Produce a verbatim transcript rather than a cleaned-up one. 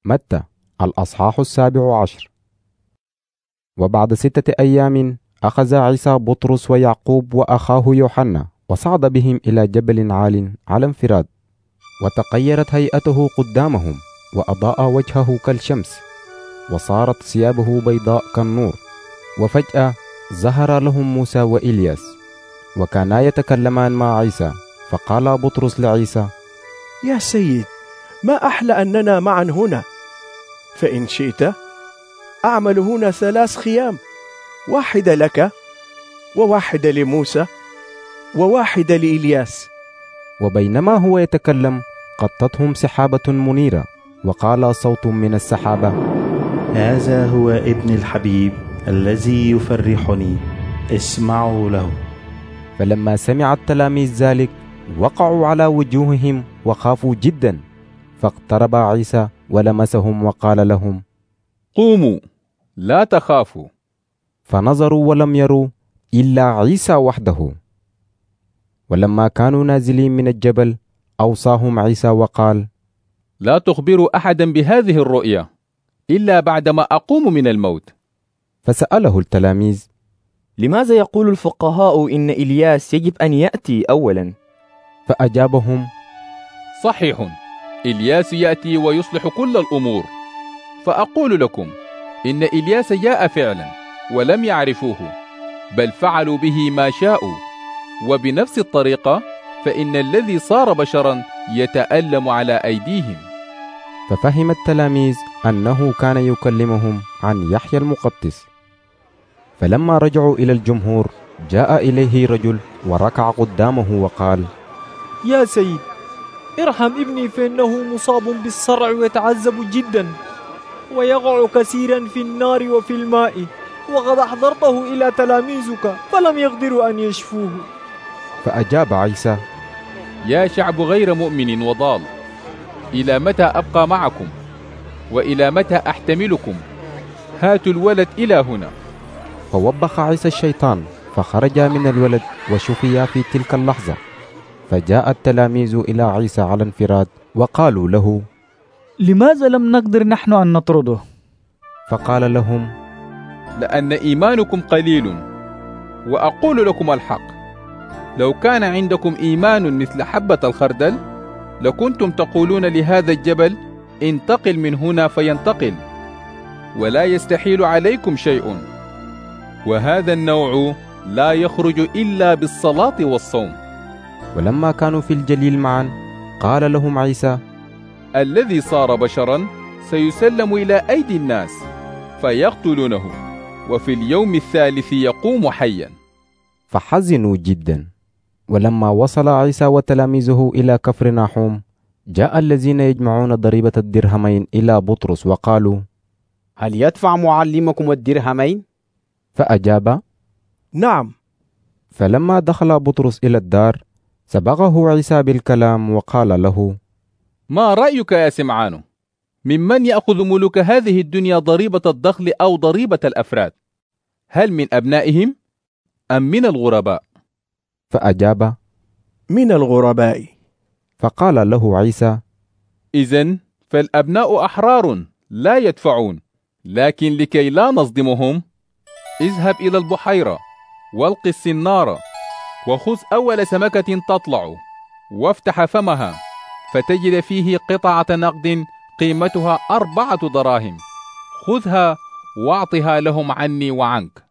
متى الأصحاح السابع عشر. وبعد ستة أيام أخذ عيسى بطرس ويعقوب وأخاه يوحنا وصعد بهم إلى جبل عال على انفراد، وتغيرت هيئته قدامهم وأضاء وجهه كالشمس، وصارت ثيابه بيضاء كالنور. وفجأة ظهر لهم موسى وإلياس وكانا يتكلمان مع عيسى. فقال بطرس لعيسى: يا سيد، ما أحلى أننا معا هنا، فإن شئت أعمل هنا ثلاث خيام، واحدة لك وواحدة لموسى وواحدة لإلياس. وبينما هو يتكلم غطتهم سحابة منيرة، وقال صوت من السحابة: هذا هو ابن الحبيب الذي يفرحني، اسمعوا له. فلما سمع التلاميذ ذلك وقعوا على وجوههم وخافوا جدا. فاقترب عيسى ولمسهم وقال لهم: قوموا، لا تخافوا. فنظروا ولم يروا إلا عيسى وحده. ولما كانوا نازلين من الجبل أوصاهم عيسى وقال: لا تخبروا أحدا بهذه الرؤيا إلا بعدما أقوم من الموت. فسأله التلاميذ: لماذا يقول الفقهاء إن إلياس يجب أن يأتي أولا؟ فأجابهم: صحيح، إلياس يأتي ويصلح كل الأمور. فأقول لكم إن إلياس جاء فعلا ولم يعرفوه، بل فعلوا به ما شاءوا. وبنفس الطريقة فإن الذي صار بشرا يتألم على أيديهم. ففهم التلاميذ أنه كان يكلمهم عن يحيى المقدس. فلما رجعوا إلى الجمهور جاء إليه رجل وركع قدامه وقال: يا سيد، ارحم ابني فإنه مصاب بالصرع ويتعذب جدا، ويقع كثيرا في النار وفي الماء، وقد أحضرته إلى تلاميذك فلم يقدروا أن يشفوه. فأجاب عيسى: يا شعب غير مؤمن وضال، إلى متى أبقى معكم؟ وإلى متى أحتملكم؟ هاتوا الولد إلى هنا. فوبخ عيسى الشيطان، فخرج من الولد وشفي في تلك اللحظة. فجاء التلاميذ إلى عيسى على انفراد وقالوا له: لماذا لم نقدر نحن أن نطرده؟ فقال لهم: لأن إيمانكم قليل. وأقول لكم الحق، لو كان عندكم إيمان مثل حبة الخردل لكنتم تقولون لهذا الجبل: انتقل من هنا فينتقل، ولا يستحيل عليكم شيء. وهذا النوع لا يخرج إلا بالصلاة والصوم. ولما كانوا في الجليل معا قال لهم عيسى: الذي صار بشرا سيسلم إلى أيدي الناس فيقتلونه، وفي اليوم الثالث يقوم حيا. فحزنوا جدا. ولما وصل عيسى وتلاميذه إلى كفرناحوم جاء الذين يجمعون ضريبة الدرهمين إلى بطرس وقالوا: هل يدفع معلمكم الدرهمين؟ فأجاب: نعم. فلما دخل بطرس إلى الدار سبقه عيسى بالكلام وقال له: ما رأيك يا سمعان؟ ممن يأخذ ملوك هذه الدنيا ضريبة الدخل أو ضريبة الأفراد؟ هل من أبنائهم أم من الغرباء؟ فأجاب: من الغرباء. فقال له عيسى: إذن فالأبناء أحرار لا يدفعون، لكن لكي لا نصدمهم اذهب إلى البحيرة والق السنارة وخذ أول سمكة تطلع وافتح فمها فتجد فيه قطعة نقد قيمتها أربعة دراهم، خذها واعطها لهم عني وعنك.